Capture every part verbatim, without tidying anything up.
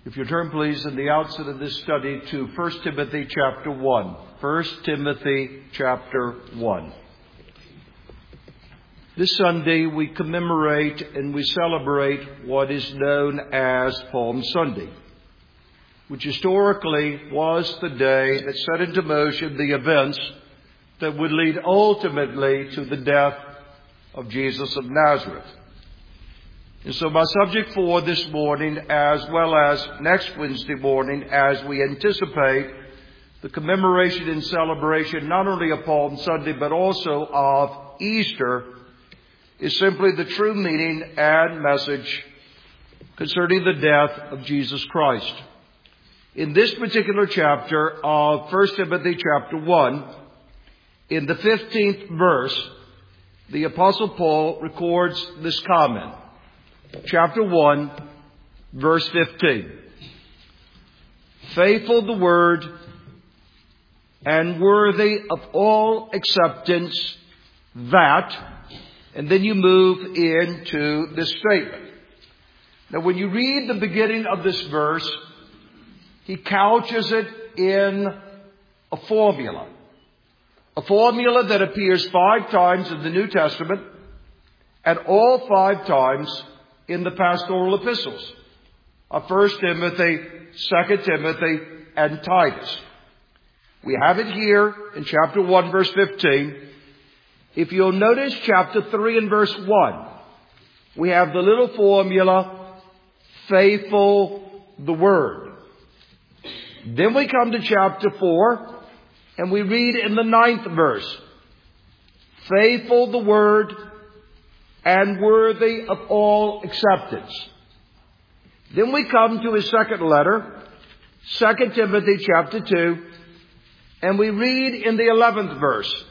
If you turn, please, in the outset of this study to First Timothy chapter one. First Timothy chapter one. This Sunday we commemorate and we celebrate what is known as Palm Sunday, which historically was the day that set into motion the events that would lead ultimately to the death of Jesus of Nazareth. And so my subject for this morning, as well as next Wednesday morning, as we anticipate the commemoration and celebration not only of Palm Sunday, but also of Easter, is simply the true meaning and message concerning the death of Jesus Christ. In this particular chapter of First Timothy chapter one, in the fifteenth verse, the Apostle Paul records this comment. Chapter one, verse fifteen. Faithful the word and worthy of all acceptance that, and then you move into this statement. Now when you read the beginning of this verse, he couches it in a formula. A formula that appears five times in the New Testament and all five times in the pastoral epistles of First Timothy, Second Timothy, and Titus. We have it here in chapter one, verse fifteen. If you'll notice chapter three and verse one, we have the little formula, faithful the word. Then we come to chapter four, and we read in the ninth verse, faithful the word and worthy of all acceptance. Then we come to his second letter, Second Timothy chapter two, and we read in the eleventh verse,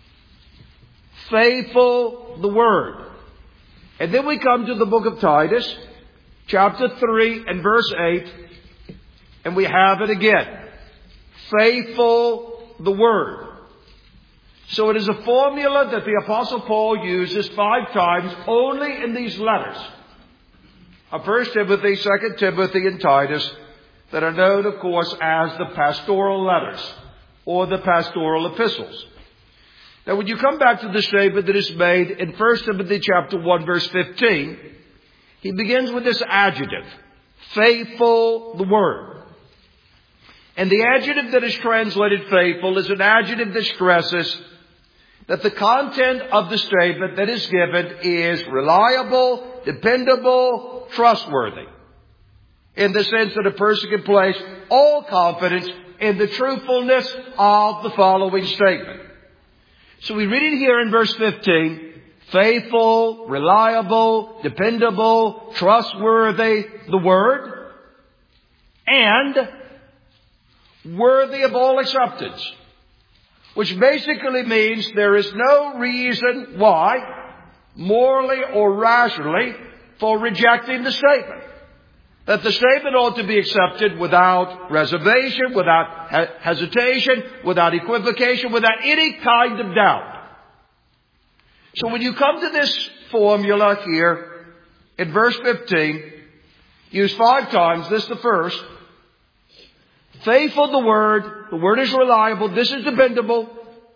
faithful the word. And then we come to the book of Titus, chapter three and verse eight, and we have it again, faithful the word. So it is a formula that the Apostle Paul uses five times only in these letters of First Timothy, Second Timothy, and Titus that are known, of course, as the pastoral letters or the pastoral epistles. Now, when you come back to the statement that is made in First Timothy chapter one, verse fifteen, he begins with this adjective, faithful the word. And the adjective that is translated faithful is an adjective that stresses that the content of the statement that is given is reliable, dependable, trustworthy. In the sense that a person can place all confidence in the truthfulness of the following statement. So we read it here in verse fifteen, faithful, reliable, dependable, trustworthy, the word, and worthy of all acceptance. Which basically means there is no reason why, morally or rationally, for rejecting the statement. That the statement ought to be accepted without reservation, without he- hesitation, without equivocation, without any kind of doubt. So when you come to this formula here in verse fifteen, used five times, this is the first. Faithful the word, the word is reliable, this is dependable,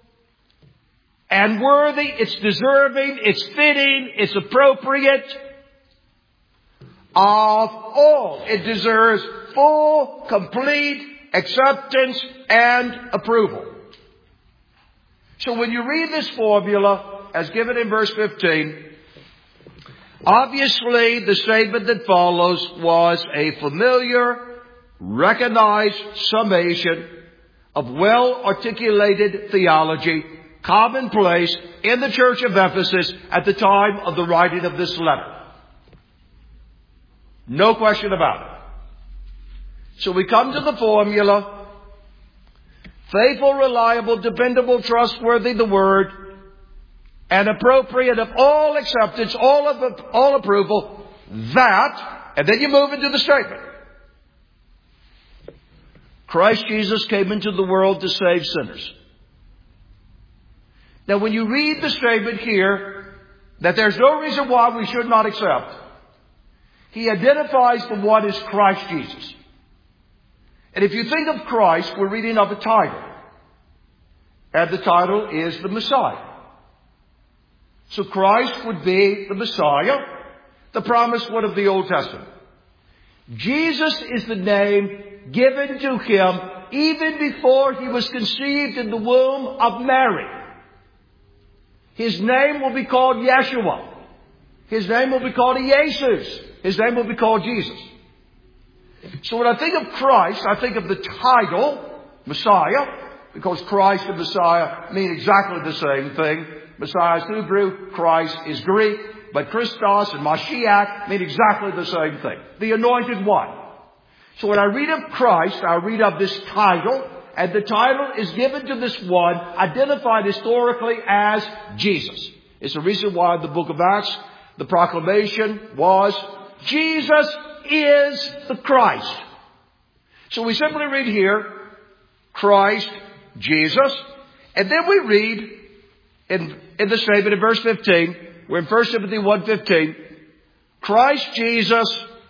and worthy, it's deserving, it's fitting, it's appropriate of all. It deserves full, complete acceptance and approval. So when you read this formula as given in verse fifteen, obviously the statement that follows was a familiar, recognized summation of well-articulated theology commonplace in the church of Ephesus at the time of the writing of this letter. No question about it. So we come to the formula, faithful, reliable, dependable, trustworthy, the word, and appropriate of all acceptance, all of all approval, that, and then you move into the statement. Christ Jesus came into the world to save sinners. Now when you read the statement here, that there's no reason why we should not accept, he identifies the one as Christ Jesus. And if you think of Christ, we're reading of a title. And the title is the Messiah. So Christ would be the Messiah, the promised one of the Old Testament. Jesus is the name given to him even before he was conceived in the womb of Mary. His name will be called Yeshua. His name will be called Jesus. His name will be called Jesus. So when I think of Christ, I think of the title, Messiah, because Christ and Messiah mean exactly the same thing. Messiah is Hebrew, Christ is Greek, but Christos and Mashiach mean exactly the same thing. The Anointed One. So when I read of Christ, I read of this title, and the title is given to this one, identified historically as Jesus. It's the reason why in the book of Acts, the proclamation was, Jesus is the Christ. So we simply read here, Christ, Jesus, and then we read in, in the statement in verse fifteen, we're in First Timothy one fifteen, Christ Jesus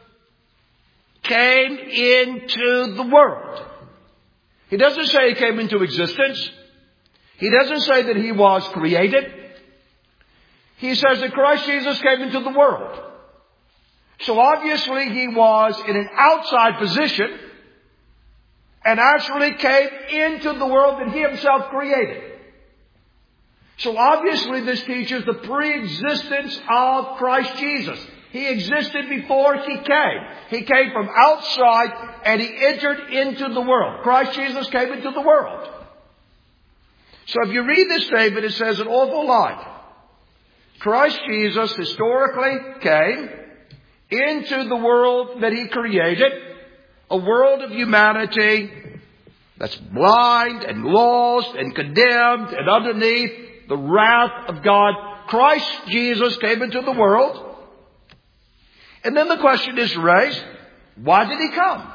came into the world. He doesn't say he came into existence. He doesn't say that he was created. He says that Christ Jesus came into the world. So obviously he was in an outside position and actually came into the world that he himself created. So obviously this teaches the pre-existence of Christ Jesus. He existed before he came. He came from outside and he entered into the world. Christ Jesus came into the world. So if you read this statement, it says an awful lot. Christ Jesus historically came into the world that he created, a world of humanity that's blind and lost and condemned and underneath the wrath of God. Christ Jesus came into the world. And then the question is raised, why did he come?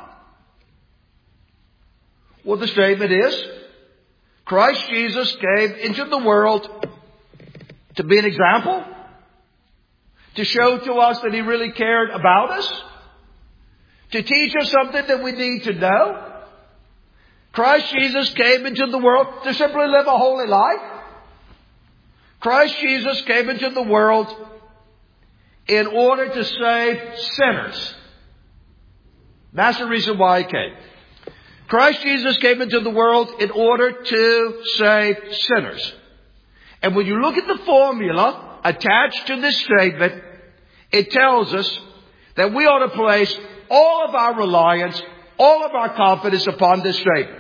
Well, the statement is, Christ Jesus came into the world to be an example, to show to us that he really cared about us, to teach us something that we need to know. Christ Jesus came into the world to simply live a holy life. Christ Jesus came into the world in order to save sinners. That's the reason why he came. Christ Jesus came into the world in order to save sinners. And when you look at the formula attached to this statement, it tells us that we ought to place all of our reliance, all of our confidence upon this statement.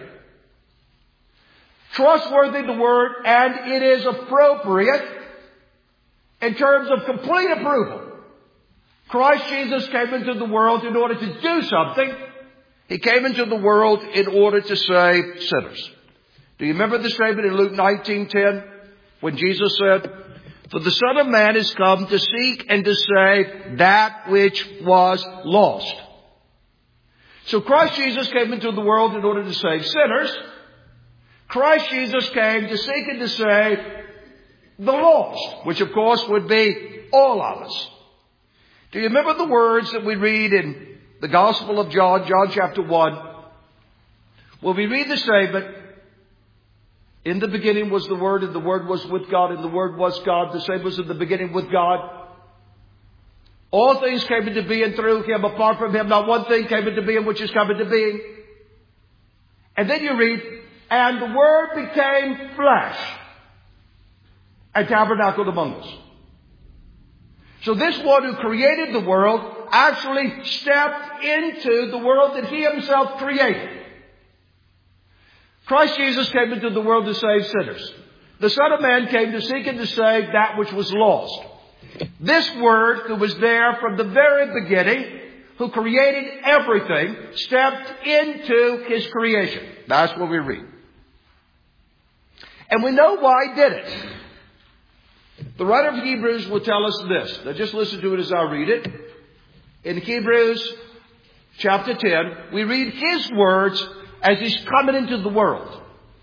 Trustworthy the word, and it is appropriate in terms of complete approval. Christ Jesus came into the world in order to do something. He came into the world in order to save sinners. Do you remember the statement in Luke nineteen ten when Jesus said, "For the Son of Man is come to seek and to save that which was lost." So Christ Jesus came into the world in order to save sinners. Christ Jesus came to seek and to save the lost, which of course would be all of us. Do you remember the words that we read in the Gospel of John, John chapter one? Well, we read the statement, in the beginning was the Word, and the Word was with God, and the Word was God. The same was in the beginning with God. All things came into being through him. Apart from him, not one thing came into being which is come into being. And then you read, and the Word became flesh and tabernacled among us. So this one who created the world actually stepped into the world that he himself created. Christ Jesus came into the world to save sinners. The Son of Man came to seek and to save that which was lost. This Word, who was there from the very beginning, who created everything, stepped into his creation. That's what we read. And we know why he did it. The writer of Hebrews will tell us this. Now just listen to it as I read it. In Hebrews chapter ten, we read his words as he's coming into the world.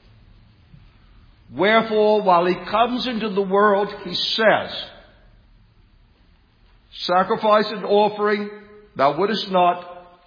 Wherefore, while he comes into the world, he says, sacrifice and offering thou wouldest not,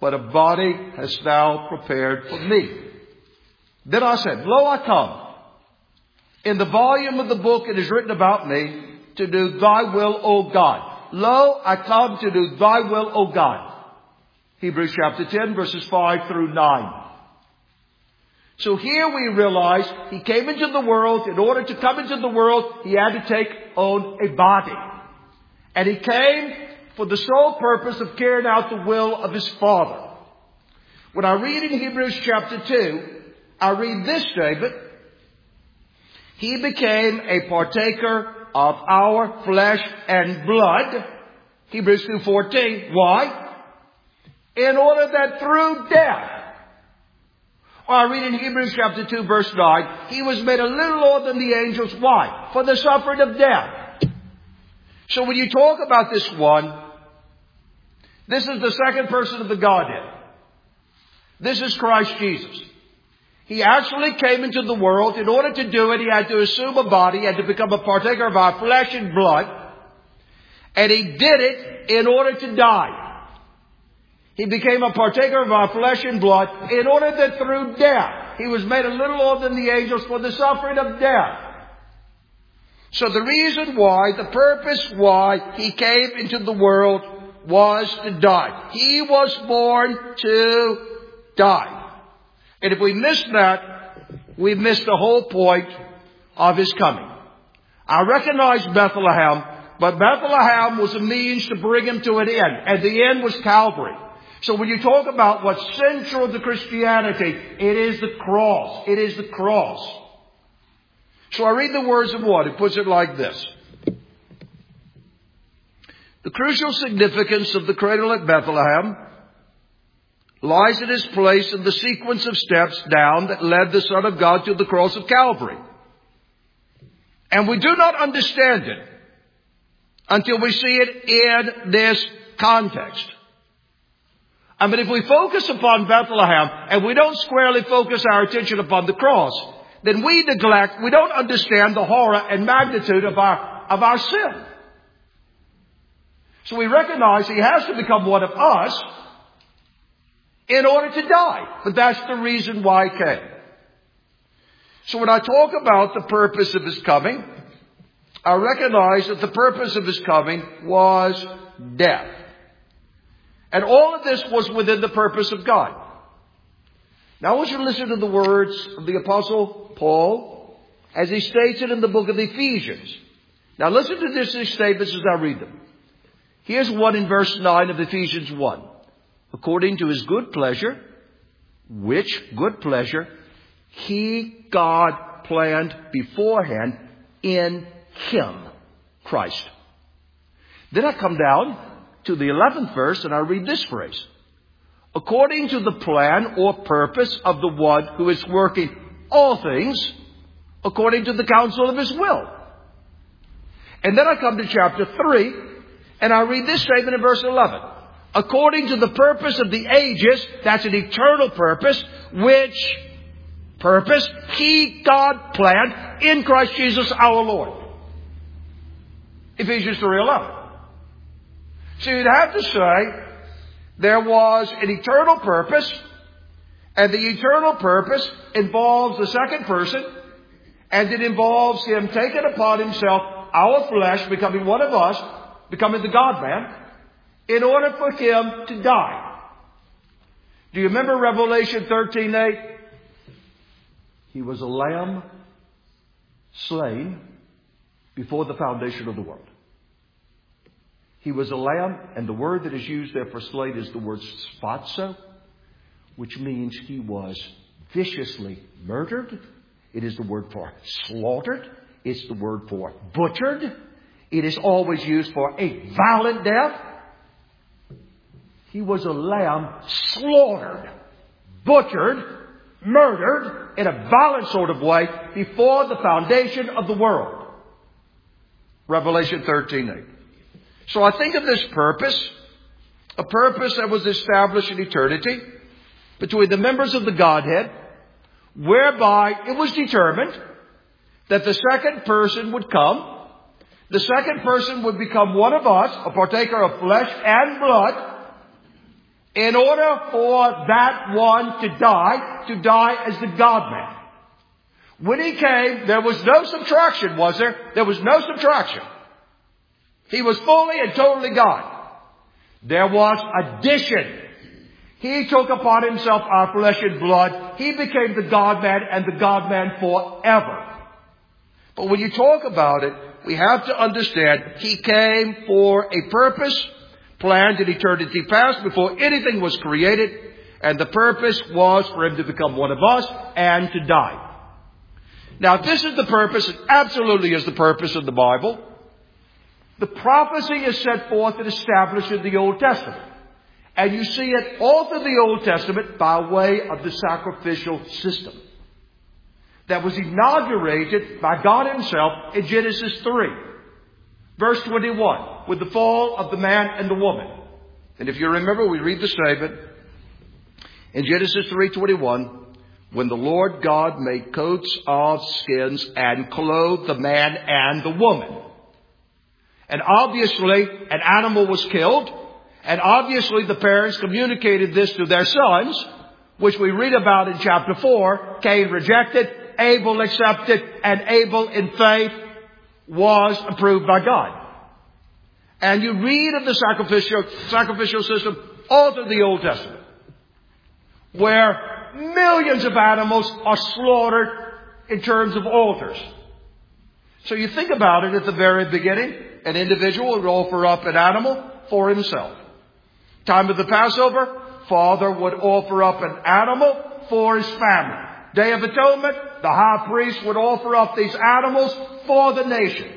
but a body hast thou prepared for me. Then I said, Lo, I come. In the volume of the book it is written about me to do thy will, O God. Lo, I come to do thy will, O God. Hebrews chapter ten, verses five through nine. So here we realize he came into the world. In order to come into the world, he had to take on a body. And he came for the sole purpose of carrying out the will of his Father. When I read in Hebrews chapter two, I read this statement. He became a partaker of our flesh and blood. Hebrews two fourteen. Why? In order that through death, or I read in Hebrews chapter two verse nine, he was made a little lower than the angels. Why? For the suffering of death. So when you talk about this one, this is the second person of the Godhead. This is Christ Jesus. He actually came into the world. In order to do it, he had to assume a body, he had to become a partaker of our flesh and blood. And he did it in order to die. He became a partaker of our flesh and blood in order that through death, he was made a little lower than the angels for the suffering of death. So the reason why, the purpose why he came into the world was to die. He was born to die. And if we miss that, we miss the whole point of his coming. I recognize Bethlehem, but Bethlehem was a means to bring him to an end. And the end was Calvary. So when you talk about what's central to Christianity, it is the cross. It is the cross. So I read the words of one. It puts it like this. The crucial significance of the cradle at Bethlehem lies in its place in the sequence of steps down that led the Son of God to the cross of Calvary. And we do not understand it until we see it in this context. I mean, if we focus upon Bethlehem and we don't squarely focus our attention upon the cross, then we neglect, we don't understand the horror and magnitude of our, of our sin. So we recognize he has to become one of us in order to die. But that's the reason why he came. So when I talk about the purpose of his coming, I recognize that the purpose of his coming was death. And all of this was within the purpose of God. Now I want you to listen to the words of the Apostle Paul as he states it in the book of Ephesians. Now listen to this, these statements as I read them. Here's one in verse nine of Ephesians one. According to his good pleasure, which good pleasure he, God, planned beforehand in him, Christ. Then I come down to the eleventh verse and I read this phrase. According to the plan or purpose of the one who is working all things according to the counsel of his will. And then I come to chapter three and I read this statement in verse eleven. According to the purpose of the ages, that's an eternal purpose, which purpose he, God, planned in Christ Jesus our Lord. Ephesians three eleven. So you'd have to say there was an eternal purpose, and the eternal purpose involves the second person, and it involves him taking upon himself our flesh, becoming one of us, becoming the God-man, in order for him to die. Do you remember Revelation thirteen eight? He was a lamb slain before the foundation of the world. He was a lamb, and the word that is used there for slain is the word spatzo, which means he was viciously murdered. It is the word for slaughtered. It's the word for butchered. It is always used for a violent death. He was a lamb slaughtered, butchered, murdered in a violent sort of way before the foundation of the world. Revelation thirteen eight. So I think of this purpose, a purpose that was established in eternity between the members of the Godhead, whereby it was determined that the second person would come. The second person would become one of us, a partaker of flesh and blood. in order for that one to die, to die as the God-man. When he came, there was no subtraction, was there? There was no subtraction. He was fully and totally God. There was addition. He took upon himself our flesh and blood. He became the God-man and the God-man forever. But when you talk about it, we have to understand he came for a purpose, planned in eternity past before anything was created. And the purpose was for him to become one of us and to die. Now, if this is the purpose, it absolutely is the purpose of the Bible. The prophecy is set forth and established in the Old Testament. And you see it all through the Old Testament by way of the sacrificial system that was inaugurated by God himself in Genesis three, verse twenty-one, with the fall of the man and the woman. And if you remember, we read the statement in Genesis three twenty-one, when the Lord God made coats of skins and clothed the man and the woman. And obviously, an animal was killed. And obviously, the parents communicated this to their sons, which we read about in chapter four. Cain rejected, Abel accepted, and Abel in faith was approved by God. And you read of the sacrificial, sacrificial system all through the Old Testament, where millions of animals are slaughtered in terms of altars. So you think about it at the very beginning. An individual would offer up an animal for himself. Time of the Passover, father would offer up an animal for his family. Day of Atonement, the high priest would offer up these animals for the nation.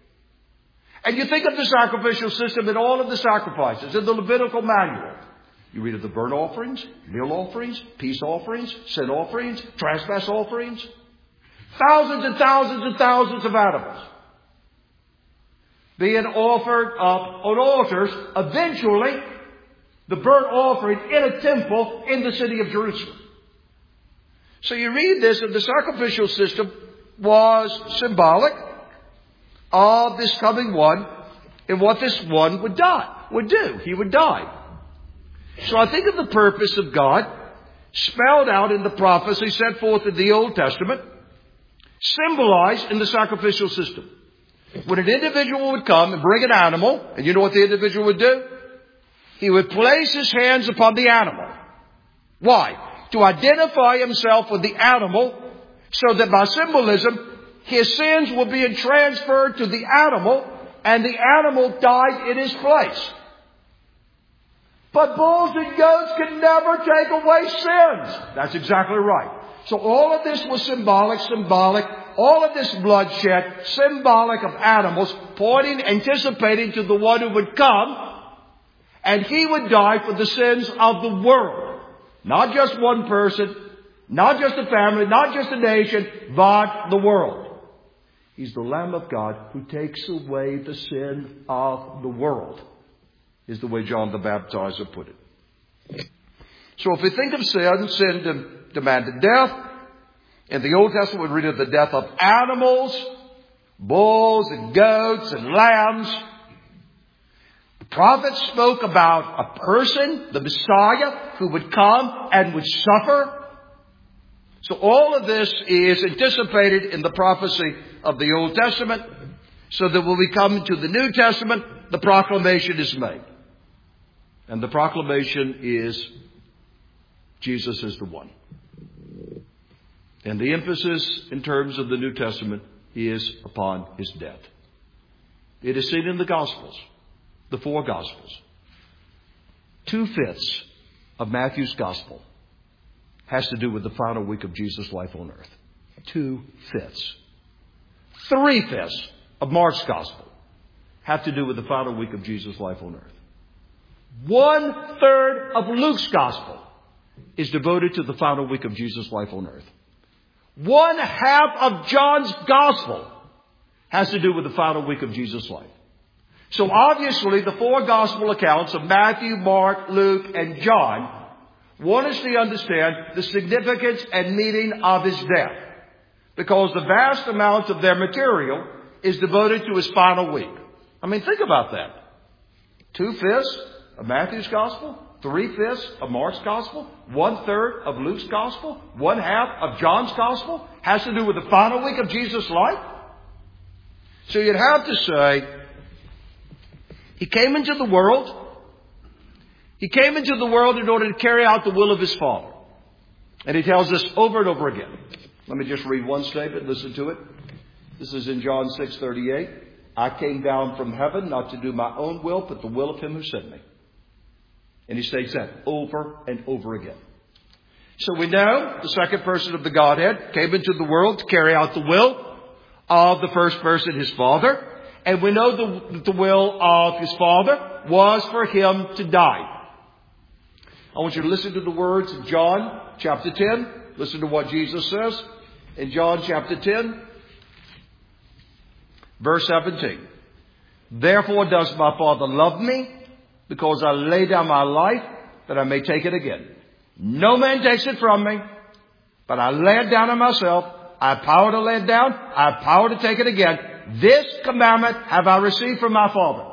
And you think of the sacrificial system in all of the sacrifices in the Levitical manual. You read of the burnt offerings, meal offerings, peace offerings, sin offerings, trespass offerings. Thousands and thousands and thousands of animals being offered up on altars. Eventually, the burnt offering in a temple in the city of Jerusalem. So you read this, and the sacrificial system was symbolic of this coming one and what this one would die, would do. He would die. So I think of the purpose of God spelled out in the prophecy set forth in the Old Testament, symbolized in the sacrificial system. When an individual would come and bring an animal, and you know what the individual would do? He would place his hands upon the animal. Why? To identify himself with the animal, so that by symbolism, his sins will be transferred to the animal, and the animal died in his place. But bulls and goats can never take away sins. That's exactly right. So all of this was symbolic, symbolic. All of this bloodshed, symbolic of animals, pointing, anticipating to the one who would come. And he would die for the sins of the world. Not just one person, not just a family, not just a nation, but the world. He's the Lamb of God who takes away the sin of the world, is the way John the Baptizer put it. So if we think of sin, sin demanded death. In the Old Testament, we read of the death of animals, bulls and goats and lambs. The prophets spoke about a person, the Messiah, who would come and would suffer. So all of this is anticipated in the prophecy of the Old Testament, so that when we come to the New Testament, the proclamation is made. And the proclamation is Jesus is the one. And the emphasis in terms of the New Testament is upon his death. It is seen in the Gospels, the four Gospels. Two-fifths of Matthew's Gospel has to do with the final week of Jesus' life on earth. Two-fifths. Three-fifths of Mark's Gospel have to do with the final week of Jesus' life on earth. One-third of Luke's Gospel is devoted to the final week of Jesus' life on earth. One half of John's Gospel has to do with the final week of Jesus' life. So obviously the four Gospel accounts of Matthew, Mark, Luke, and John want us to understand the significance and meaning of his death, because the vast amount of their material is devoted to his final week. I mean, think about that. Two-fifths of Matthew's Gospel, three-fifths of Mark's Gospel, one-third of Luke's Gospel, one-half of John's Gospel has to do with the final week of Jesus' life. So you'd have to say, He came into the world. He came into the world in order to carry out the will of His Father. And He tells us over and over again. Let me just read one statement. Listen to it. This is in John six thirty-eight. I came down from heaven not to do my own will, but the will of Him who sent me. And He states that over and over again. So we know the second person of the Godhead came into the world to carry out the will of the first person, His Father. And we know the, the will of His Father was for Him to die. I want you to listen to the words in John chapter ten. Listen to what Jesus says in John chapter ten, verse seventeen. Therefore does my Father love me, because I lay down my life that I may take it again. No man takes it from me, but I lay it down on myself. I have power to lay it down. I have power to take it again. This commandment have I received from my Father.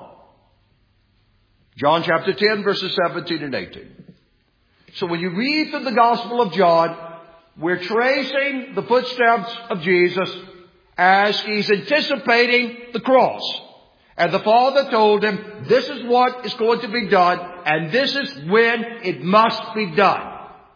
John chapter ten, verses seventeen and eighteen. So when you read through the Gospel of John, we're tracing the footsteps of Jesus as He's anticipating the cross. And the Father told Him, this is what is going to be done, and this is when it must be done.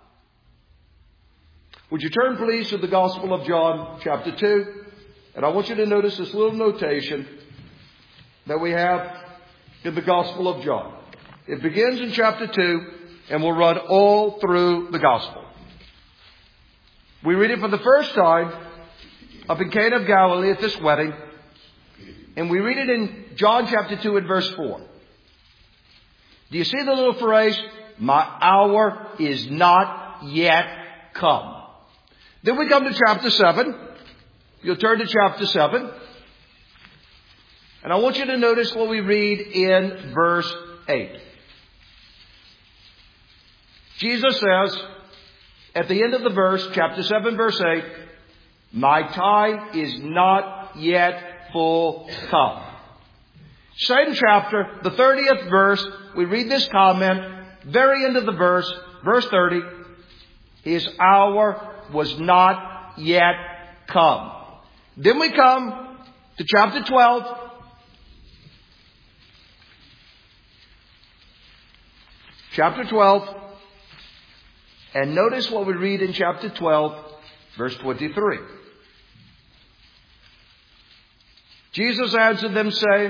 Would you turn please to the Gospel of John chapter two? And I want you to notice this little notation that we have in the Gospel of John. It begins in chapter two and will run all through the Gospel. We read it for the first time up in Cana of Galilee at this wedding. And we read it in John chapter two and verse four. Do you see the little phrase, my hour is not yet come? Then we come to chapter seven. You'll turn to chapter seven. And I want you to notice what we read in verse eight. Jesus says, at the end of the verse, chapter seven, verse eight, my time is not yet full come. Same chapter, the thirtieth verse, we read this comment, very end of the verse, verse thirty, His hour was not yet come. Then we come to chapter twelve. Chapter twelve. And notice what we read in chapter twelve, verse twenty-three. Jesus answered them, saying,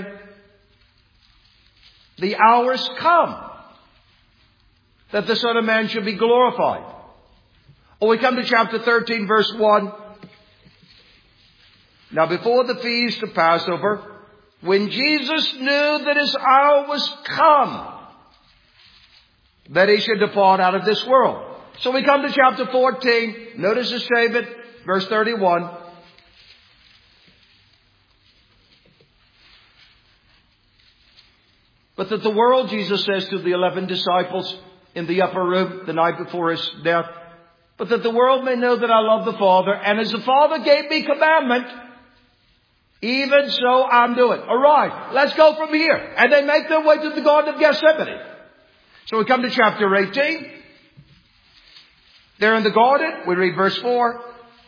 the hours come that the Son of Man should be glorified. Or we come to chapter thirteen, verse one. Now before the feast of Passover, when Jesus knew that His hour was come, that He should depart out of this world. So we come to chapter fourteen. Notice the statement, verse thirty-one. But that the world, Jesus says to the eleven disciples in the upper room the night before His death, but that the world may know that I love the Father, and as the Father gave me commandment, even so I'm doing. All right, let's go from here. And they make their way to the Garden of Gethsemane. So we come to chapter eighteen. There in the garden, we read verse four.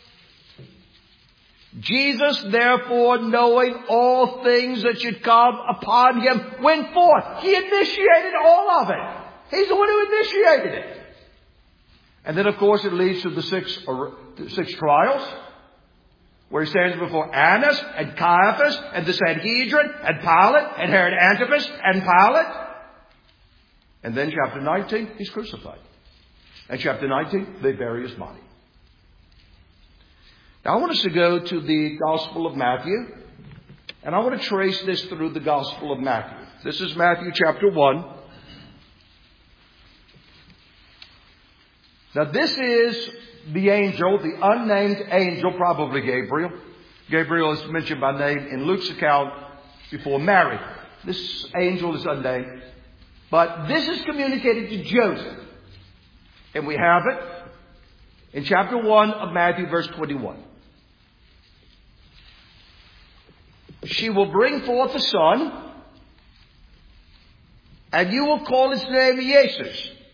Jesus, therefore, knowing all things that should come upon Him, went forth. He initiated all of it. He's the one who initiated it. And then, of course, it leads to the six, or, six trials, where He stands before Annas and Caiaphas and the Sanhedrin and Pilate and Herod Antipas and Pilate. And then chapter nineteen, He's crucified. And chapter nineteen, they bury His body. Now I want us to go to the Gospel of Matthew. And I want to trace this through the Gospel of Matthew. This is Matthew chapter one. Now this is the angel, the unnamed angel, probably Gabriel. Gabriel is mentioned by name in Luke's account before Mary. This angel is unnamed. But this is communicated to Joseph. And we have it in chapter one of Matthew, verse twenty-one. She will bring forth a son, and you will call his name Jesus.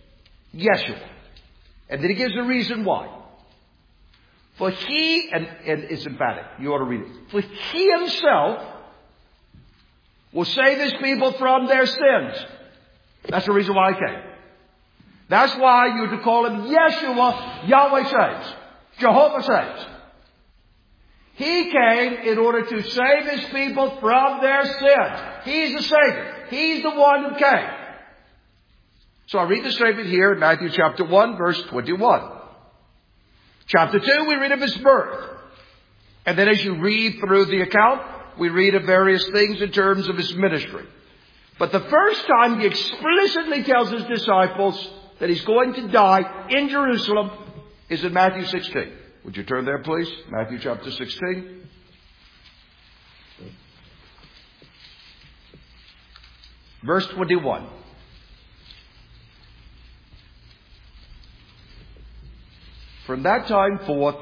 Yeshua. And then he gives the reason why. For he, and, and it's emphatic, you ought to read it. For he himself will save his people from their sins. That's the reason why he came. That's why you're to call him Yeshua, Yahweh saves. Jehovah saves. He came in order to save his people from their sins. He's the Savior. He's the one who came. So I read the statement here in Matthew chapter one, verse twenty-one. Chapter two, we read of his birth. And then as you read through the account, we read of various things in terms of his ministry. But the first time he explicitly tells his disciples that he's going to die in Jerusalem is in Matthew sixteen. Would you turn there, please? Matthew chapter sixteen. Verse twenty-one. From that time forth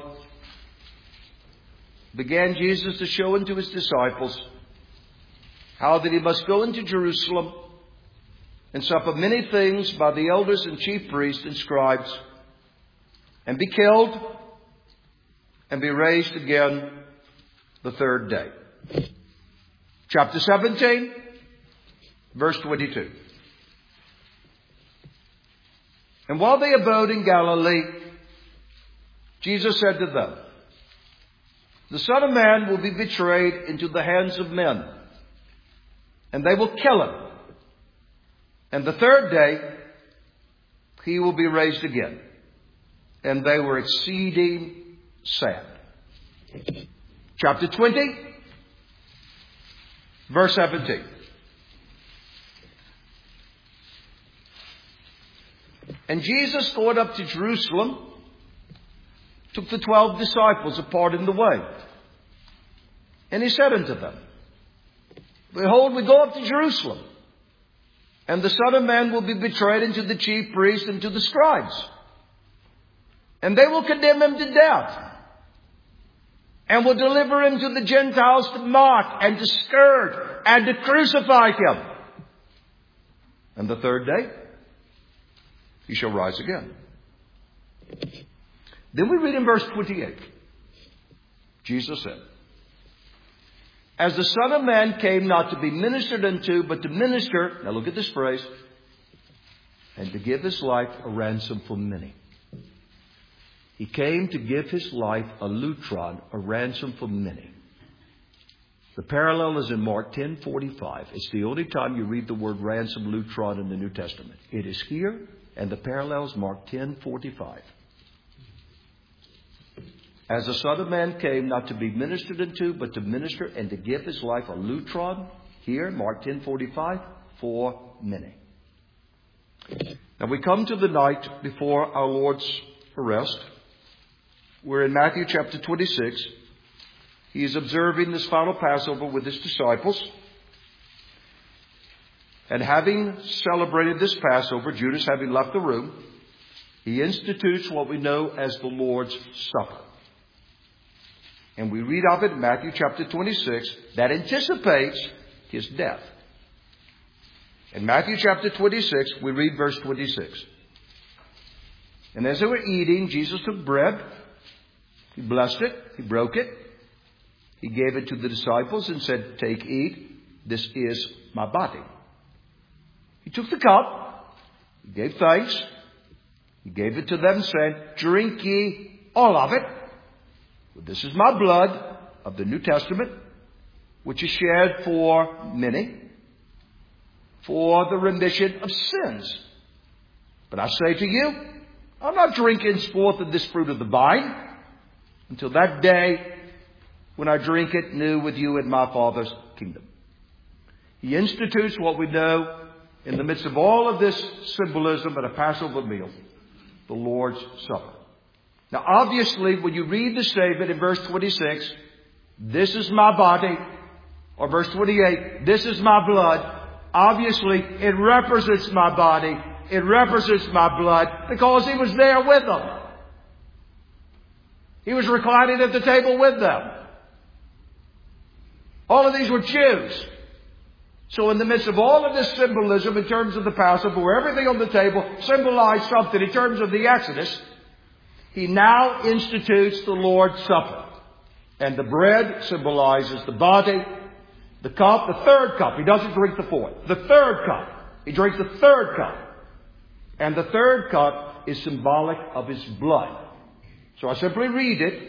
began Jesus to show unto his disciples how that he must go into Jerusalem and suffer many things by the elders and chief priests and scribes, and be killed, and be raised again the third day. Chapter seventeen, verse twenty-two. And while they abode in Galilee, Jesus said to them, the Son of Man will be betrayed into the hands of men, and they will kill him. And the third day, he will be raised again. And they were exceeding sad. Chapter twenty, verse seventeen. And Jesus going up to Jerusalem, took the twelve disciples apart in the way. And he said unto them, behold, we go up to Jerusalem, and the Son of Man will be betrayed into the chief priests and to the scribes. And they will condemn him to death, and will deliver him to the Gentiles to mock and to scourge and to crucify him. And the third day, he shall rise again. Then we read in verse twenty-eight. Jesus said, as the Son of Man came not to be ministered unto, but to minister, now look at this phrase, and to give his life a ransom for many. He came to give his life a lutron, a ransom for many. The parallel is in Mark ten forty-five. It's the only time you read the word ransom, lutron in the New Testament. It is here, and the parallel is Mark ten forty-five. As the Son of Man came not to be ministered unto, but to minister and to give his life a lutron, here, Mark ten forty-five, for many. Now we come to the night before our Lord's arrest. We're in Matthew chapter twenty-six. He is observing this final Passover with his disciples. And having celebrated this Passover, Judas having left the room, he institutes what we know as the Lord's Supper. And we read of it in Matthew chapter twenty-six that anticipates his death. In Matthew chapter twenty-six, we read verse twenty-six. And as they were eating, Jesus took bread. He blessed it. He broke it. He gave it to the disciples and said, take, eat. This is my body. He took the cup. He gave thanks. He gave it to them, saying, drink ye all of it. This is my blood of the New Testament, which is shed for many, for the remission of sins. But I say to you, I'm not drinking forth of this fruit of the vine until that day when I drink it new with you in my Father's kingdom. He institutes what we know in the midst of all of this symbolism at a Passover meal, the Lord's Supper. Now, obviously, when you read the statement in verse twenty-six, this is my body, or verse twenty-eight, this is my blood, obviously it represents my body, it represents my blood, because he was there with them. He was reclining at the table with them. All of these were Jews. So in the midst of all of this symbolism in terms of the Passover, where everything on the table symbolized something in terms of the Exodus, he now institutes the Lord's Supper. And the bread symbolizes the body. The cup, the third cup. He doesn't drink the fourth. The third cup. He drinks the third cup. And the third cup is symbolic of his blood. So I simply read it.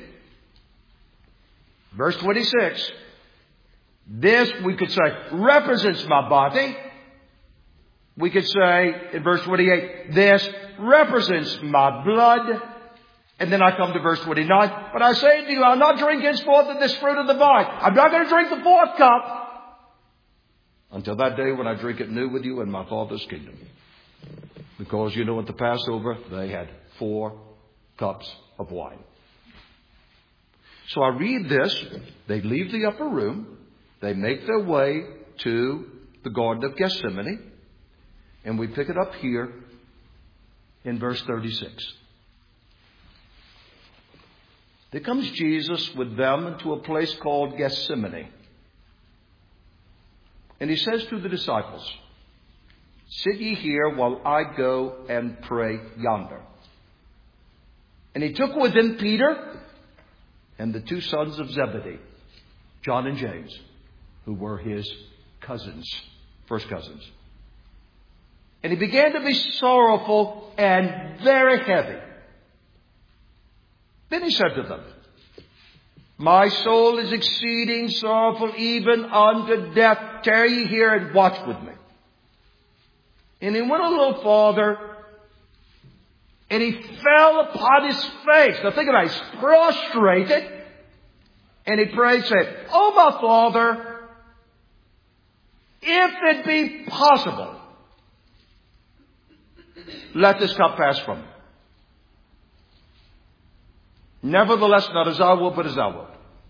Verse twenty-six. This, we could say, represents my body. We could say in verse twenty-eight, this represents my blood. And then I come to verse twenty-nine. But I say to you, I'll not drink henceforth of this fruit of the vine. I'm not going to drink the fourth cup until that day when I drink it new with you in my Father's kingdom. Because you know at the Passover, they had four cups of wine. So I read this. They leave the upper room. They make their way to the Garden of Gethsemane. And we pick it up here in verse thirty-six. There comes Jesus with them into a place called Gethsemane. And he says to the disciples, sit ye here while I go and pray yonder. And he took with him Peter and the two sons of Zebedee, John and James, who were his cousins, first cousins. And he began to be sorrowful and very heavy. Then he said to them, my soul is exceeding sorrowful, even unto death. Tarry ye here and watch with me. And he went a little farther, and he fell upon his face. Now think about it. He's prostrated, and he prayed, saying, oh, my Father, if it be possible, let this cup pass from me. Nevertheless, not as I will, but as thou wilt.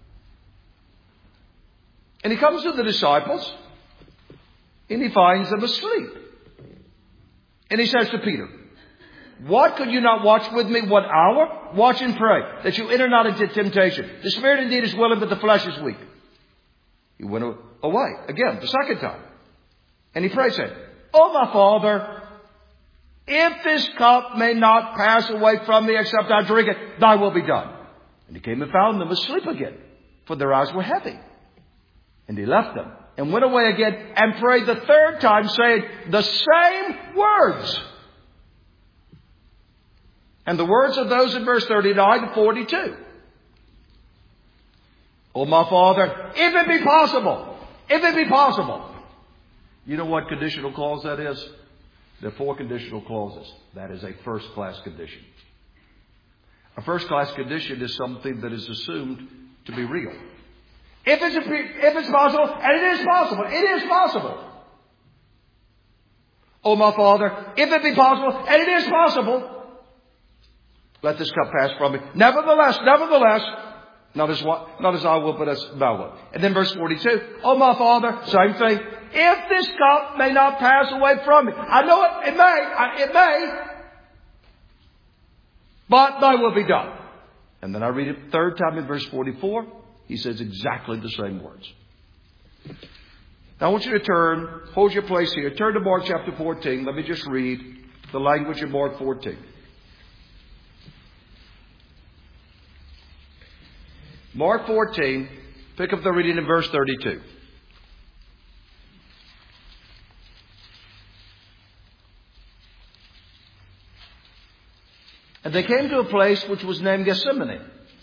And he comes to the disciples, and he finds them asleep. And he says to Peter, what, could you not watch with me one hour? Watch and pray, that you enter not into temptation. The spirit indeed is willing, but the flesh is weak. He went away again, the second time. And he prayed, saying, oh, my Father, if this cup may not pass away from me except I drink it, thy will be done. And he came and found them asleep again, for their eyes were heavy. And he left them and went away again and prayed the third time, saying the same words. And the words of those in verse thirty-nine to forty-two. Oh, my Father, if it be possible, if it be possible. You know what conditional clause that is? There are four conditional clauses. That is a first-class condition. A first-class condition is something that is assumed to be real. If it's, a, if it's possible, and it is possible, it is possible. Oh, my Father, if it be possible, and it is possible, let this cup pass from me. Nevertheless, nevertheless, not as, what, not as I will, but as thou wilt. And then verse forty-two, oh, my Father, same thing. If this cup may not pass away from me. I know it, it may, I, it may. But thy will be done. And then I read it third time in verse forty-four. He says exactly the same words. Now I want you to turn, hold your place here. Turn to Mark chapter fourteen. Let me just read the language of Mark fourteen. Mark fourteen, pick up the reading in verse thirty-two. And they came to a place which was named Gethsemane.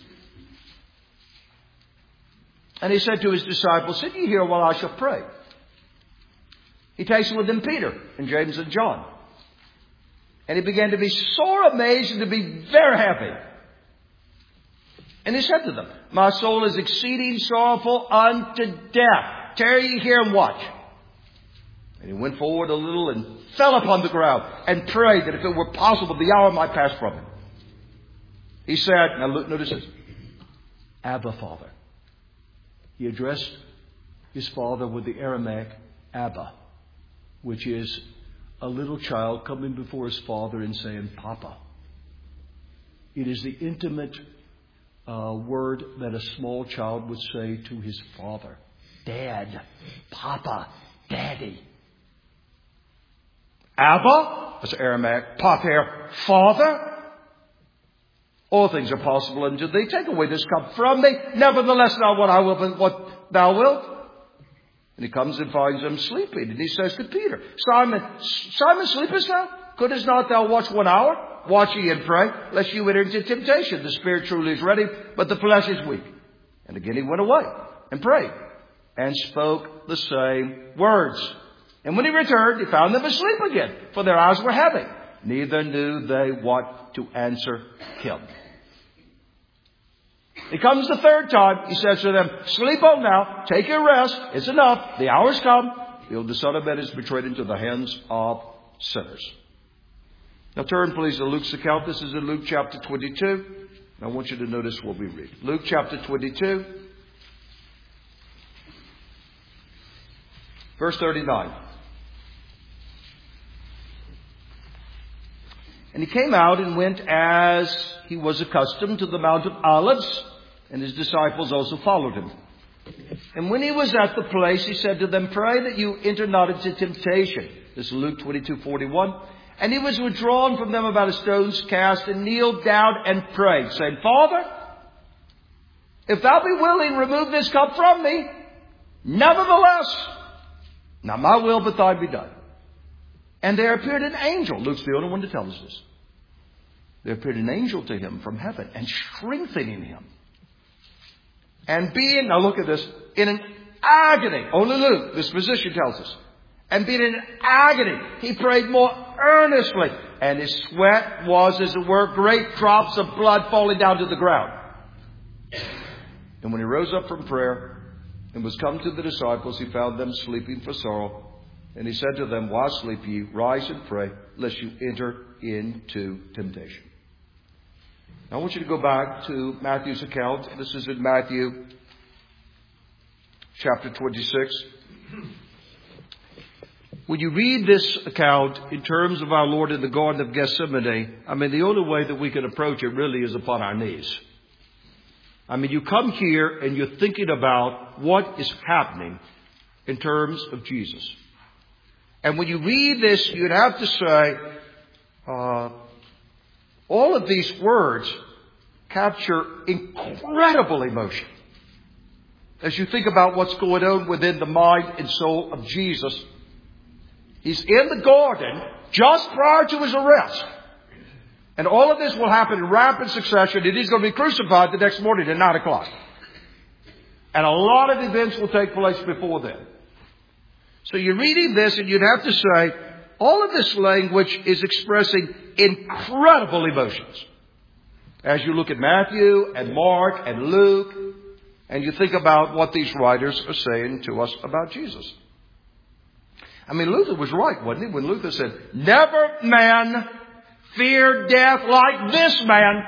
And he said to his disciples, sit ye here while I shall pray. He takes with him Peter and James and John. And he began to be sore amazed and to be very happy. And he said to them, my soul is exceeding sorrowful unto death. Tarry ye here and watch. And he went forward a little and fell upon the ground and prayed that if it were possible, the hour might pass from him. He said, now look, notice this, Abba, Father. He addressed his father with the Aramaic Abba, which is a little child coming before his father and saying, Papa. It is the intimate uh, word that a small child would say to his father. Dad, Papa, Daddy. Abba, as Aramaic, Pater, Father. All things are possible unto thee. Take away this cup from me. Nevertheless, not what I will, but what thou wilt. And he comes and finds them sleeping. And he says to Peter, Simon, Simon, sleepest thou? Couldst not thou watch one hour? Watch ye and pray, lest you enter into temptation. The spirit truly is ready, but the flesh is weak. And again he went away and prayed and spoke the same words. And when he returned, he found them asleep again, for their eyes were heavy. Neither knew they what to answer him. He comes the third time. He says to them, sleep on now. Take your rest. It's enough. The hour's come. Behold, the Son of Man is betrayed into the hands of sinners. Now turn, please, to Luke's account. This is in Luke chapter twenty-two. I want you to notice what we read. Luke chapter twenty-two, verse thirty-nine. And he came out and went as he was accustomed to the Mount of Olives, and his disciples also followed him. And when he was at the place, he said to them, pray that you enter not into temptation. This is Luke twenty-two forty-one. And he was withdrawn from them about a stone's cast, and kneeled down and prayed, saying, Father, if thou be willing, remove this cup from me. Nevertheless, not my will, but thine be done. And there appeared an angel. Luke's the only one to tell us this. There appeared an angel to him from heaven, and strengthening him. And being, now look at this, in an agony. Only Luke, this physician, tells us. And being in agony, he prayed more earnestly. And his sweat was, as it were, great drops of blood falling down to the ground. And when he rose up from prayer and was come to the disciples, he found them sleeping for sorrow. And he said to them, why sleep ye? Rise and pray, lest you enter into temptation. Now I want you to go back to Matthew's account. This is in Matthew chapter twenty-six. When you read this account in terms of our Lord in the Garden of Gethsemane, I mean, the only way that we can approach it really is upon our knees. I mean, you come here and you're thinking about what is happening in terms of Jesus. And when you read this, you'd have to say, uh, all of these words capture incredible emotion. As you think about what's going on within the mind and soul of Jesus. He's in the garden just prior to his arrest. And all of this will happen in rapid succession. And he's going to be crucified the next morning at nine o'clock. And a lot of events will take place before then. So you're reading this and you'd have to say, all of this language is expressing incredible emotions. As you look at Matthew and Mark and Luke, and you think about what these writers are saying to us about Jesus. I mean, Luther was right, wasn't he? When Luther said, never man feared death like this man.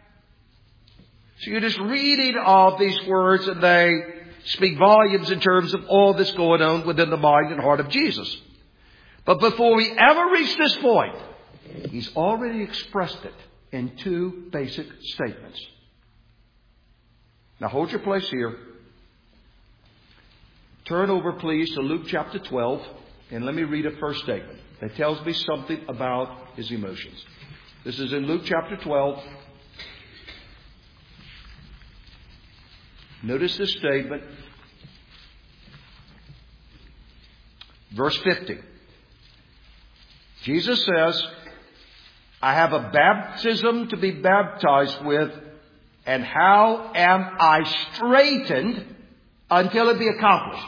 So you're just reading of these words and they speak volumes in terms of all that's going on within the mind and heart of Jesus. But before we ever reach this point, he's already expressed it in two basic statements. Now hold your place here. Turn over, please, to Luke chapter twelve. And let me read a first statement that tells me something about his emotions. This is in Luke chapter twelve. Notice this statement. Verse fifty. Jesus says, I have a baptism to be baptized with, and how am I straitened until it be accomplished?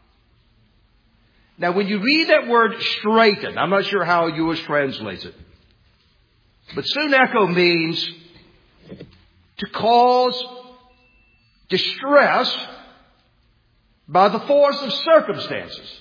Now, when you read that word straighten, I'm not sure how yours translates it. But suneko means to cause distress by the force of circumstances.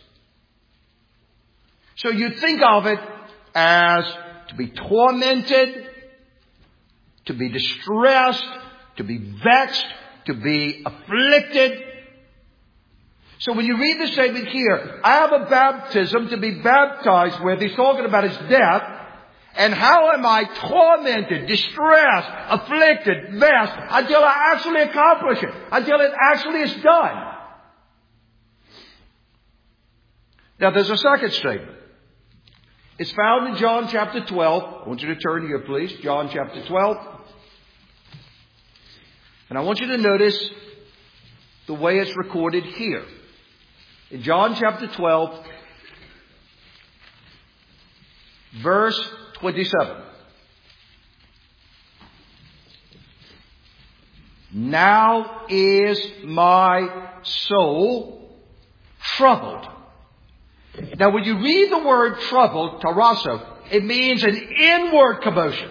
So you think of it as to be tormented, to be distressed, to be vexed, to be afflicted. So when you read the statement here, I have a baptism to be baptized with, he's talking about his death. And how am I tormented, distressed, afflicted, vexed, until I actually accomplish it, until it actually is done? Now there's a second statement. It's found in John chapter twelve. I want you to turn here, please. John chapter twelve. And I want you to notice the way it's recorded here. In John chapter twelve, verse twenty-seven. Now is my soul troubled. Now when you read the word troubled, tarasso, it means an inward commotion.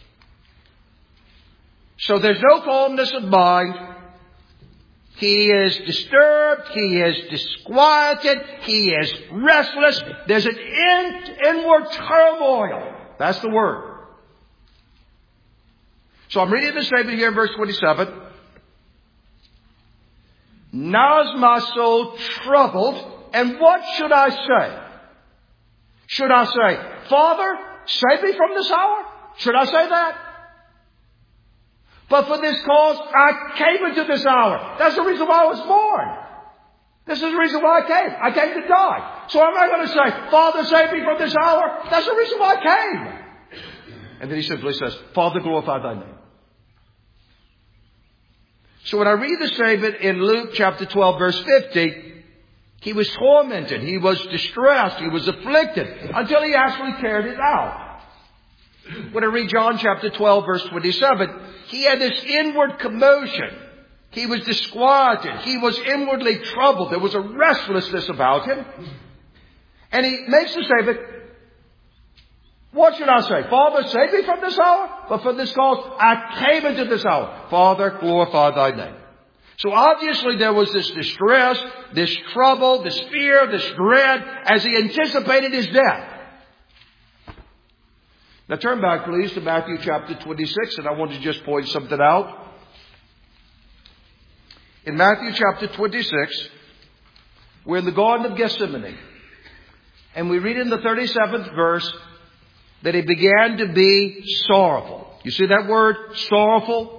So there's no calmness of mind. He is disturbed. He is disquieted. He is restless. There's an in, inward turmoil. That's the word. So I'm reading the statement here in verse twenty-seven. Now is my soul troubled. And what should I say? Should I say, Father, save me from this hour? Should I say that? But for this cause, I came into this hour. That's the reason why I was born. This is the reason why I came. I came to die. So am I going to say, Father, save me from this hour? That's the reason why I came. And then he simply says, Father, glorify thy name. So when I read the statement in Luke chapter twelve, verse fifty, he was tormented. He was distressed. He was afflicted until he actually carried it out. When I read John chapter twelve, verse twenty-seven, he had this inward commotion. He was disquieted. He was inwardly troubled. There was a restlessness about him. And he makes the statement, what should I say? Father, save me from this hour? But for this cause, I came into this hour. Father, glorify thy name. So obviously there was this distress, this trouble, this fear, this dread as he anticipated his death. Now turn back please to Matthew chapter twenty-six, and I want to just point something out. In Matthew chapter twenty-six, we're in the Garden of Gethsemane. And we read in the thirty-seventh verse that he began to be sorrowful. You see that word, sorrowful?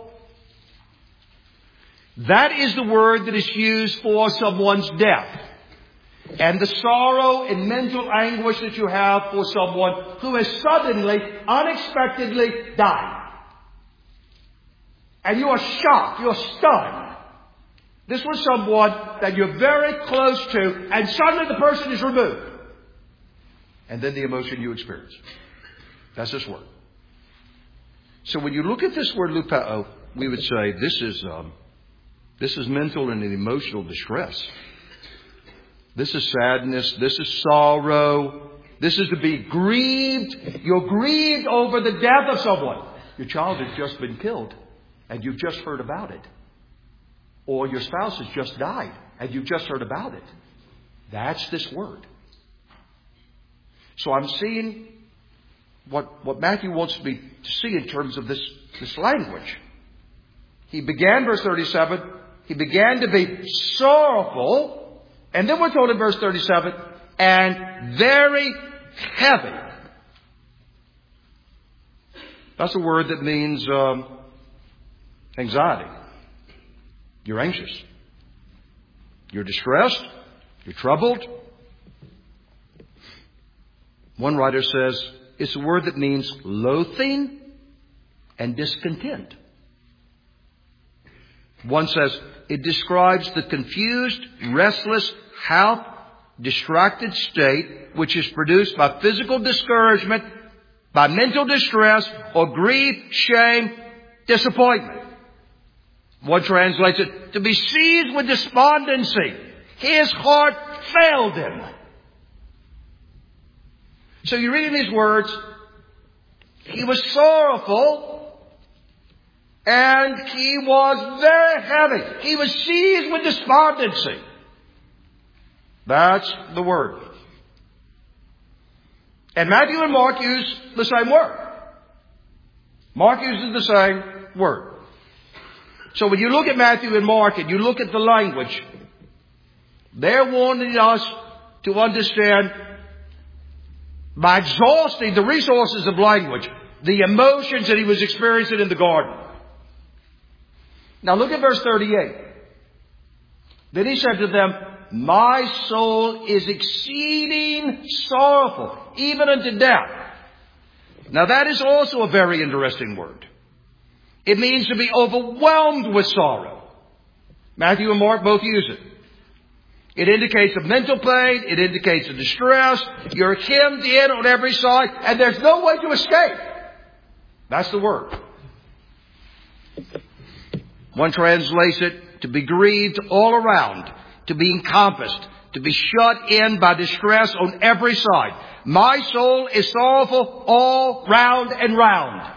That is the word that is used for someone's death. And the sorrow and mental anguish that you have for someone who has suddenly, unexpectedly died. And you are shocked, you're stunned. This was someone that you're very close to, and suddenly the person is removed. And then the emotion you experience. That's this word. So when you look at this word lupao, we would say this is... Um, This is mental and emotional distress. This is sadness. This is sorrow. This is to be grieved. You're grieved over the death of someone. Your child has just been killed and you've just heard about it. Or your spouse has just died and you've just heard about it. That's this word. So I'm seeing what, what Matthew wants me to see in terms of this, this language. He began, verse thirty-seven, he began to be sorrowful. And then we're told in verse thirty-seven, and very heavy. That's a word that means um, anxiety. You're anxious. You're distressed. You're troubled. One writer says it's a word that means loathing and discontent. One says it describes the confused, restless, half distracted state which is produced by physical discouragement, by mental distress, or grief, shame, disappointment. One translates it to be seized with despondency. His heart failed him. So you read in these words, he was sorrowful and he was very heavy. He was seized with despondency. That's the word. And Matthew and Mark use the same word. Mark uses the same word. So when you look at Matthew and Mark and you look at the language, they're wanting us to understand, by exhausting the resources of language, the emotions that he was experiencing in the garden. Now look at verse thirty-eight. Then he said to them, my soul is exceeding sorrowful, even unto death. Now that is also a very interesting word. It means to be overwhelmed with sorrow. Matthew and Mark both use it. It indicates a mental pain. It indicates a distress. You're hemmed in on every side, and there's no way to escape. That's the word. One translates it to be grieved all around, to be encompassed, to be shut in by distress on every side. My soul is sorrowful all round and round.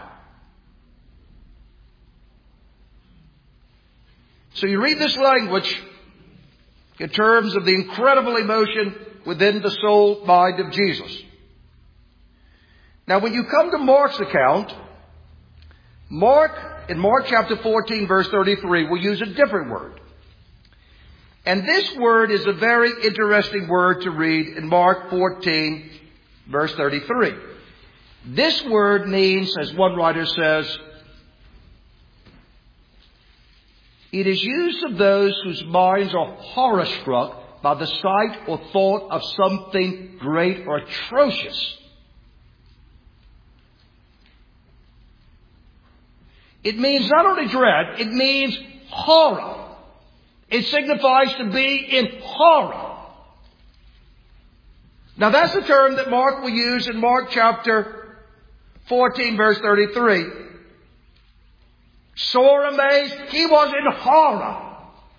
So you read this language in terms of the incredible emotion within the soul mind of Jesus. Now when you come to Mark's account, Mark, in Mark chapter fourteen, verse thirty-three, will use a different word. And this word is a very interesting word to read in Mark fourteen, verse thirty-three. This word means, as one writer says, it is used of those whose minds are horror-struck by the sight or thought of something great or atrocious. It means not only dread, it means horror. It signifies to be in horror. Now that's the term that Mark will use in Mark chapter fourteen, verse thirty-three. Sore amazed, he was in horror.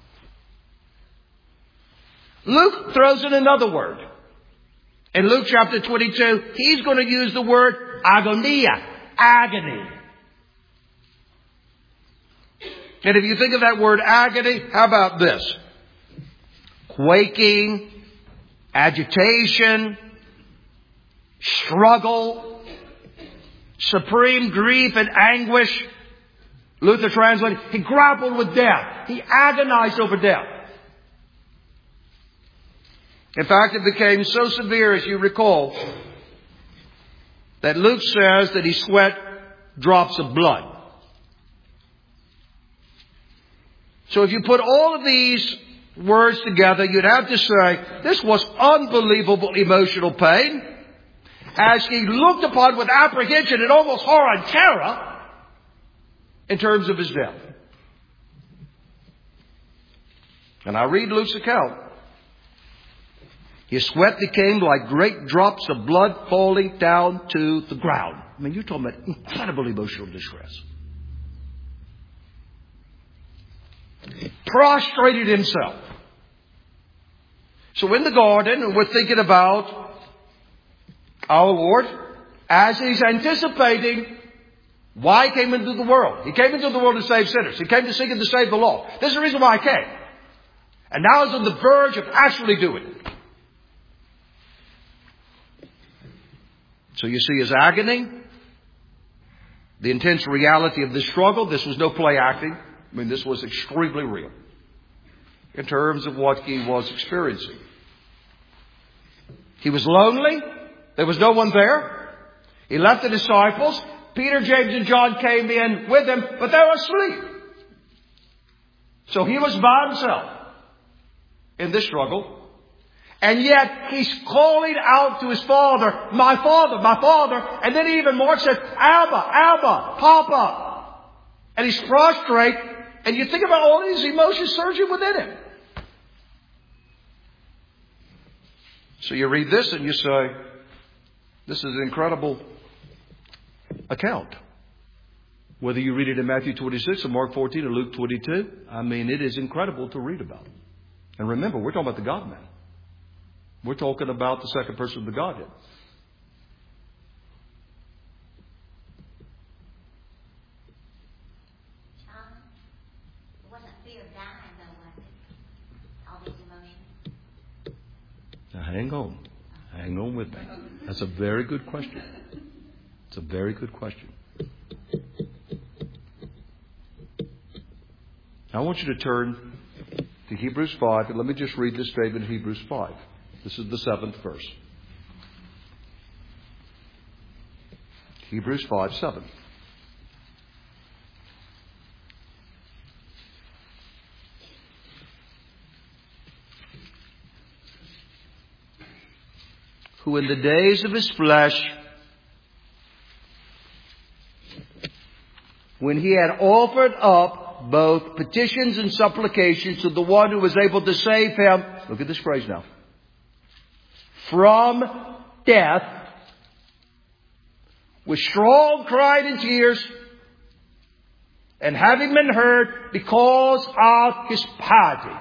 Luke throws in another word. In Luke chapter twenty-two, he's going to use the word agonia, agony. And if you think of that word agony, how about this? Quaking, agitation, struggle, supreme grief and anguish. Luther translated, he grappled with death. He agonized over death. In fact, it became so severe, as you recall, that Luke says that he sweat drops of blood. So if you put all of these words together, you'd have to say this was unbelievable emotional pain as he looked upon with apprehension and almost horror and terror in terms of his death. And I read Luke's account. His sweat became like great drops of blood falling down to the ground. I mean, you're talking about incredible emotional distress. Prostrated himself. So in the garden, we're thinking about our Lord as he's anticipating why he came into the world. He came into the world to save sinners. He came to seek and to save the lost. This is the reason why he came. And now he's on the verge of actually doing it. So you see his agony, the intense reality of the struggle. This was no play acting. I mean, this was extremely real in terms of what he was experiencing. He was lonely. There was no one there. He left the disciples. Peter, James, and John came in with him, but they were asleep. So he was by himself in this struggle. And yet he's calling out to his Father, my Father, my Father. And then even Mark said, Abba, Abba, Papa. And he's prostrate. And you think about all these emotions surging within him. So you read this and you say, this is an incredible account. Whether you read it in Matthew twenty-six or Mark fourteen or Luke twenty-two, I mean, it is incredible to read about. And remember, we're talking about the God-man. We're talking about the second person of the Godhead. Um, it wasn't fear of dying, though, was it? All these emotions. Now hang on. Hang on with me. That's a very good question. It's a very good question. I want you to turn to Hebrews five, and let me just read this statement in Hebrews five. This is the seventh verse. Hebrews five, seven. who in the days of his flesh, when he had offered up both petitions and supplications to the one who was able to save him, look at this phrase now, from death, with strong cry and tears, and having been heard because of his piety.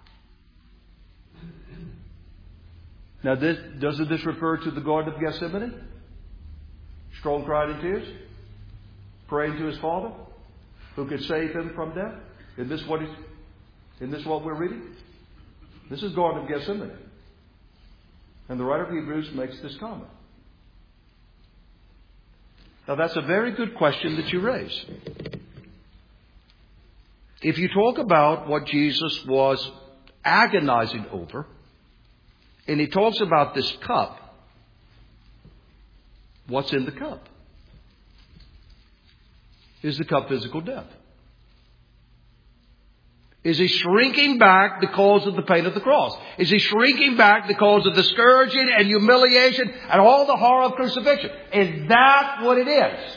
Now, this, doesn't this refer to the Garden of Gethsemane? Strong cry and tears? Praying to his Father, who could save him from death? Isn't this what, he's, isn't this what we're reading? This is Garden of Gethsemane. And the writer of Hebrews makes this comment. Now, that's a very good question that you raise. If you talk about what Jesus was agonizing over, and he talks about this cup, what's in the cup? Is the cup physical death? Is he shrinking back because of the pain of the cross? Is he shrinking back because of the scourging and humiliation and all the horror of crucifixion? Is that what it is?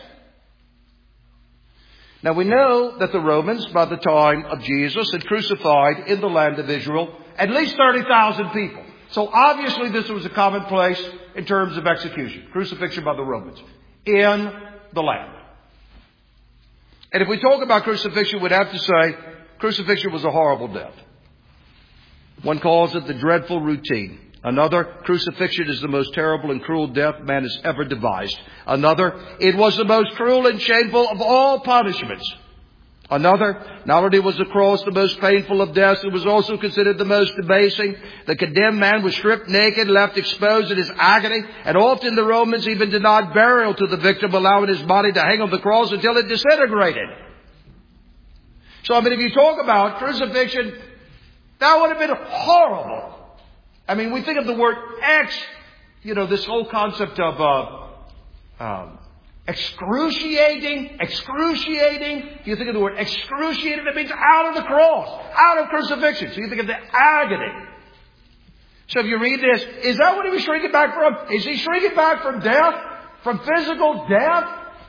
Now we know that the Romans, by the time of Jesus, had crucified in the land of Israel at least thirty thousand people. So obviously this was a commonplace in terms of execution, crucifixion by the Romans in the land. And if we talk about crucifixion, we'd have to say crucifixion was a horrible death. One calls it the dreadful routine. Another, crucifixion is the most terrible and cruel death man has ever devised. Another, it was the most cruel and shameful of all punishments. Another, not only was the cross the most painful of deaths, it was also considered the most debasing. The condemned man was stripped naked, left exposed in his agony, and often the Romans even denied burial to the victim, allowing his body to hang on the cross until it disintegrated. So, I mean, if you talk about crucifixion, that would have been horrible. I mean, we think of the word ex, you know, this whole concept of uh, um, excruciating, excruciating. You think of the word excruciating, it means out of the cross, out of crucifixion. So you think of the agony. So if you read this, is that what he was shrinking back from? Is he shrinking back from death? From physical death?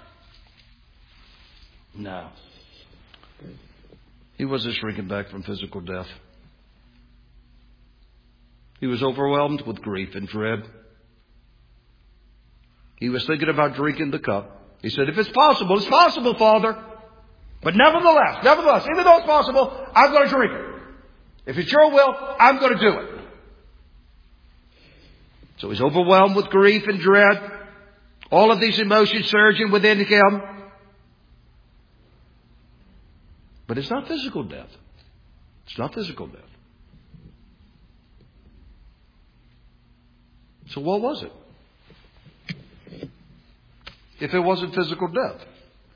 No. He wasn't shrinking back from physical death. He was overwhelmed with grief and dread. He was thinking about drinking the cup. He said, if it's possible, it's possible, Father. But nevertheless, nevertheless, even though it's possible, I'm going to drink it. If it's your will, I'm going to do it. So he's overwhelmed with grief and dread. All of these emotions surging within him. But it's not physical death. It's not physical death. So what was it? If it wasn't physical death?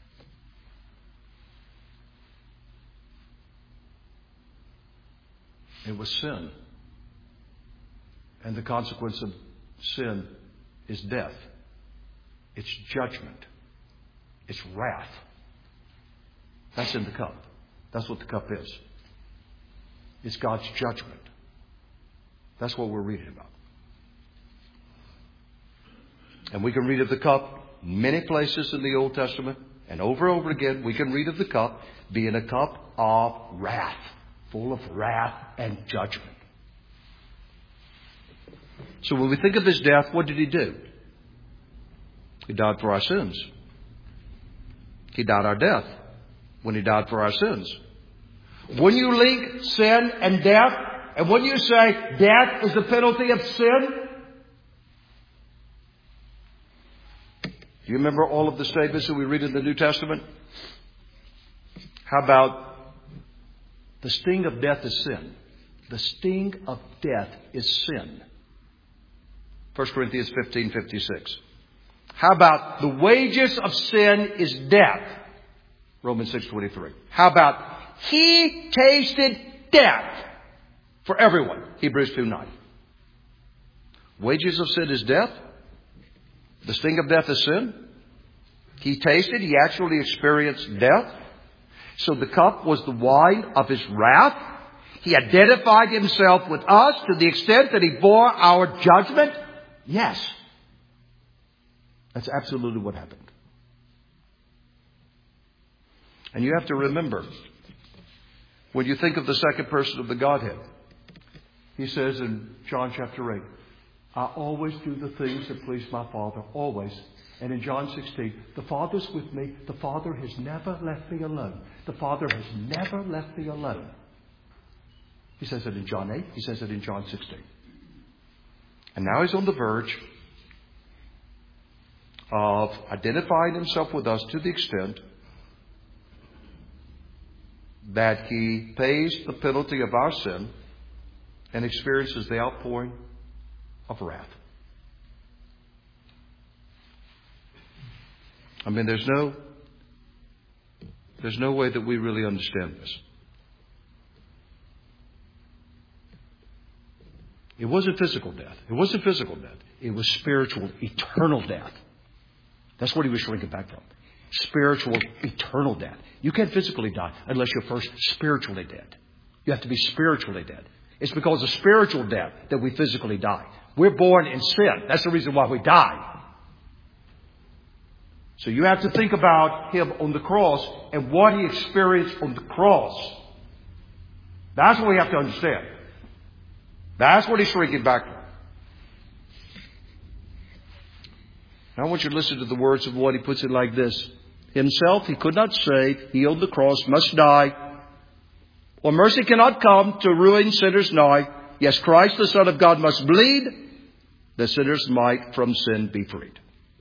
It was sin. And the consequence of sin is death. It's judgment. It's wrath. That's in the cup. That's what the cup is. It's God's judgment. That's what we're reading about. And we can read of the cup many places in the Old Testament. And over and over again, we can read of the cup being a cup of wrath. Full of wrath and judgment. So when we think of his death, what did he do? He died for our sins. He died our death when he died for our sins. When you link sin and death, and when you say death is the penalty of sin, do you remember all of the statements that we read in the New Testament? How about the sting of death is sin? The sting of death is sin. First Corinthians fifteen fifty-six. How about the wages of sin is death? Romans six twenty-three. How about he tasted death for everyone? Hebrews two nine. Wages of sin is death. The sting of death is sin. He tasted, he actually experienced death. So the cup was the wine of his wrath. He identified himself with us to the extent that he bore our judgment. Yes. That's absolutely what happened. And you have to remember, when you think of the second person of the Godhead, he says in John chapter eight, I always do the things that please my Father, always. And in John sixteen, the Father's with me. The Father has never left me alone. The Father has never left me alone. He says it in John eight. He says it in John sixteen. And now he's on the verge of identifying himself with us to the extent that he pays the penalty of our sin and experiences the outpouring of wrath. I mean, there's no, there's no way that we really understand this. It wasn't physical death. It wasn't physical death. It was spiritual, eternal death. That's what he was shrinking back from. Spiritual, eternal death. You can't physically die unless you're first spiritually dead. You have to be spiritually dead. It's because of spiritual death that we physically die. We're born in sin. That's the reason why we die. So you have to think about him on the cross and what he experienced on the cross. That's what we have to understand. That's what he's shrinking back from. Now I want you to listen to the words of what he puts it like this. Himself he could not save. He on the cross must die. Or mercy cannot come to ruin sinners nigh. Yes, Christ the Son of God must bleed, that sinners might from sin be freed.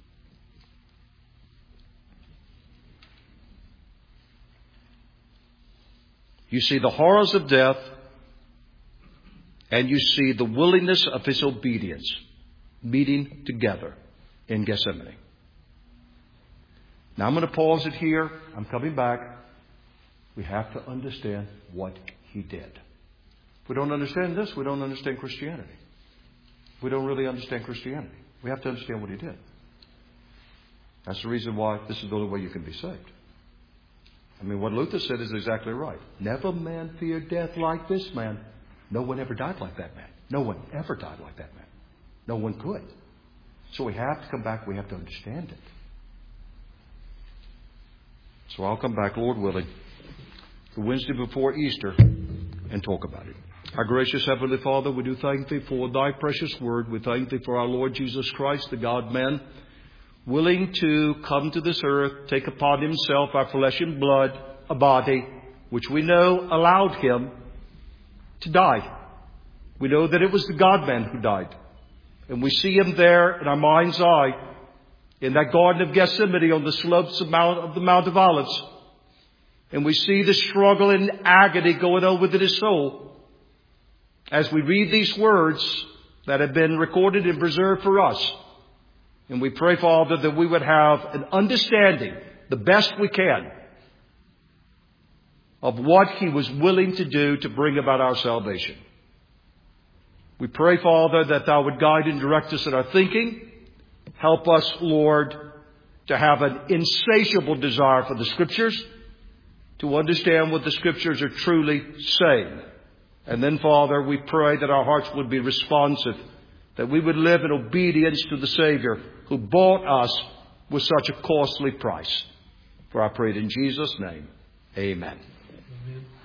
You see the horrors of death, and you see the willingness of his obedience meeting together in Gethsemane. Now I'm going to pause it here. I'm coming back. We have to understand what he did. If we don't understand this, we don't understand Christianity. We don't really understand Christianity. We have to understand what he did. That's the reason why this is the only way you can be saved. I mean, what Luther said is exactly right. Never man feared death like this man. No one ever died like that man. No one ever died like that man. No one could. So we have to come back. We have to understand it. So I'll come back, Lord willing, the Wednesday before Easter and talk about it. Our gracious Heavenly Father, we do thank Thee for Thy precious word. We thank Thee for our Lord Jesus Christ, the God-man, willing to come to this earth, take upon Himself our flesh and blood, a body, which we know allowed Him to die. We know that it was the God-man who died. And we see Him there in our mind's eye, in that Garden of Gethsemane on the slopes of, Mount, of the Mount of Olives. And we see the struggle and agony going on within His soul. As we read these words that have been recorded and preserved for us. And we pray, Father, that we would have an understanding, the best we can, of what He was willing to do to bring about our salvation. We pray, Father, that Thou would guide and direct us in our thinking. Help us, Lord, to have an insatiable desire for the Scriptures, to understand what the Scriptures are truly saying. And then, Father, we pray that our hearts would be responsive, that we would live in obedience to the Savior who bought us with such a costly price. For I pray it in Jesus' name. Amen. Amen.